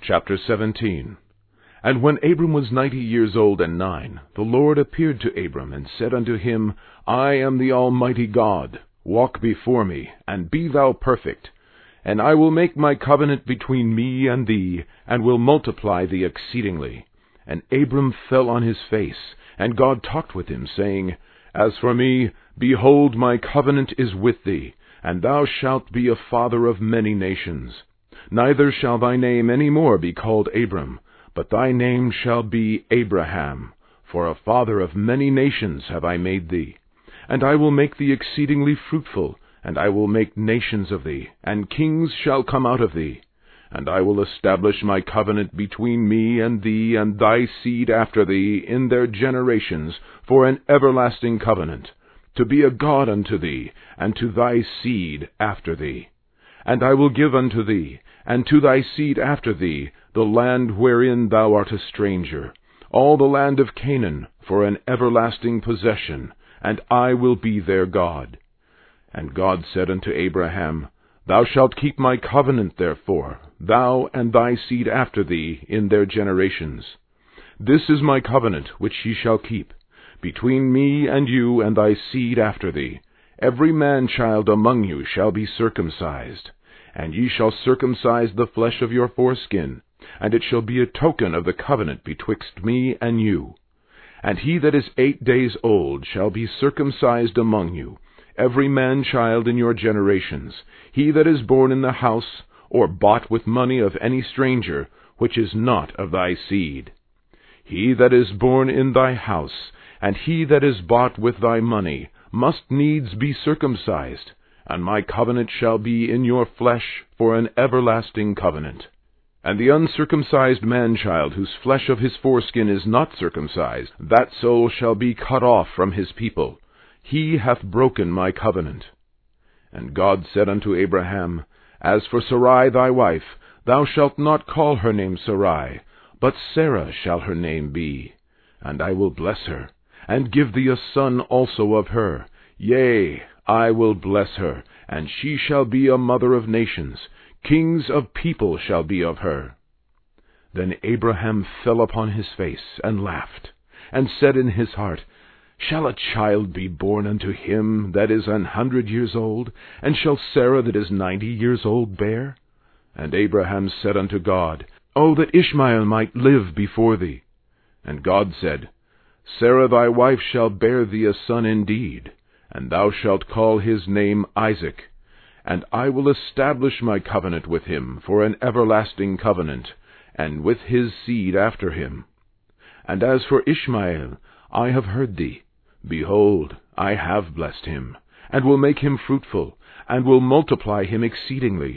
Chapter 17. And when Abram was 90 years old and 9, the Lord appeared to Abram, and said unto him, I am the Almighty God. Walk before me, and be thou perfect. And I will make my covenant between me and thee, and will multiply thee exceedingly. And Abram fell on his face, and God talked with him, saying, As for me, behold, my covenant is with thee, and thou shalt be a father of many nations. Neither shall thy name any more be called Abram, but thy name shall be Abraham, for a father of many nations have I made thee. And I will make thee exceedingly fruitful, and I will make nations of thee, and kings shall come out of thee. And I will establish my covenant between me and thee and thy seed after thee in their generations for an everlasting covenant, to be a God unto thee, and to thy seed after thee. And I will give unto thee, and to thy seed after thee, the land wherein thou art a stranger, all the land of Canaan, for an everlasting possession, and I will be their God. And God said unto Abraham, Thou shalt keep my covenant therefore, thou and thy seed after thee in their generations. This is my covenant which ye shall keep, between me and you and thy seed after thee. Every man-child among you shall be circumcised, and ye shall circumcise the flesh of your foreskin, and it shall be a token of the covenant betwixt me and you. And he that is 8 days old shall be circumcised among you, every man-child in your generations, he that is born in the house, or bought with money of any stranger, which is not of thy seed. He that is born in thy house, and he that is bought with thy money, must needs be circumcised, and my covenant shall be in your flesh for an everlasting covenant. And the uncircumcised man-child, whose flesh of his foreskin is not circumcised, that soul shall be cut off from his people. He hath broken my covenant. And God said unto Abraham, As for Sarai thy wife, thou shalt not call her name Sarai, but Sarah shall her name be. And I will bless her, and give thee a son also of her. Yea, I will bless her, and she shall be a mother of nations. Kings of people shall be of her. Then Abraham fell upon his face, and laughed, and said in his heart, Shall a child be born unto him that is 100 years old, and shall Sarah that is 90 years old bear? And Abraham said unto God, O that Ishmael might live before thee! And God said, Sarah thy wife shall bear thee a son indeed, and thou shalt call his name Isaac. And I will establish my covenant with him for an everlasting covenant, and with his seed after him. And as for Ishmael, I have heard thee. Behold, I have blessed him, and will make him fruitful, and will multiply him exceedingly.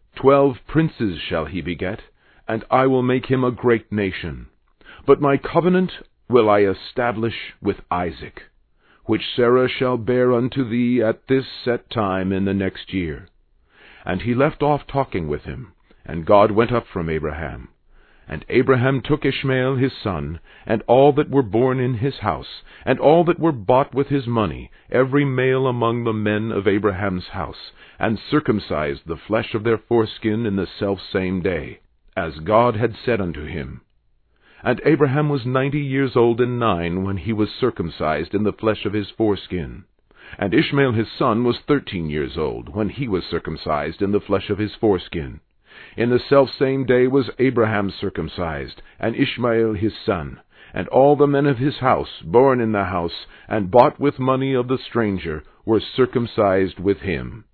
12 princes shall he beget, and I will make him a great nation. But my covenant will I establish with Isaac, which Sarah shall bear unto thee at this set time in the next year. And he left off talking with him, and God went up from Abraham. And Abraham took Ishmael his son, and all that were born in his house, and all that were bought with his money, every male among the men of Abraham's house, and circumcised the flesh of their foreskin in the selfsame day, as God had said unto him. And Abraham was 90 years old and 9 when he was circumcised in the flesh of his foreskin. And Ishmael his son was 13 years old when he was circumcised in the flesh of his foreskin. In the selfsame day was Abraham circumcised, and Ishmael his son, and all the men of his house, born in the house, and bought with money of the stranger, were circumcised with him.